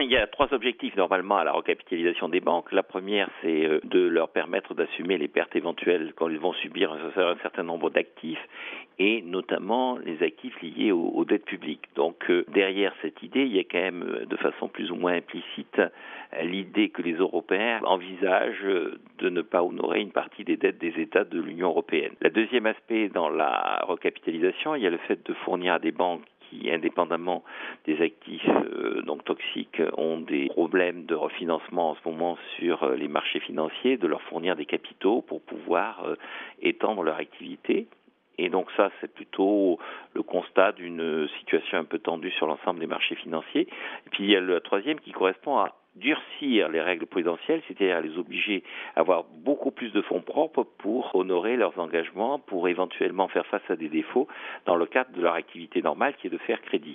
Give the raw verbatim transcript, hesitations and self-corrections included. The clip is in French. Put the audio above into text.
Il y a trois objectifs normalement à la recapitalisation des banques. La première, c'est de leur permettre d'assumer les pertes éventuelles quand ils vont subir un certain nombre d'actifs, et notamment les actifs liés aux, aux dettes publiques. Donc euh, derrière cette idée, il y a quand même de façon plus ou moins implicite l'idée que les Européens envisagent de ne pas honorer une partie des dettes des États de l'Union européenne. Le deuxième aspect dans la recapitalisation, il y a le fait de fournir à des banques qui, indépendamment des actifs euh, donc toxiques, ont des problèmes de refinancement en ce moment sur les marchés financiers, de leur fournir des capitaux pour pouvoir euh, étendre leur activité. Et donc ça, c'est plutôt le constat d'une situation un peu tendue sur l'ensemble des marchés financiers. Et puis il y a le troisième qui correspond à durcir les règles prudentielles, c'est-à-dire à les obliger à avoir beaucoup plus de fonds propres pour honorer leurs engagements, pour éventuellement faire face à des défauts dans le cadre de leur activité normale qui est de faire crédit.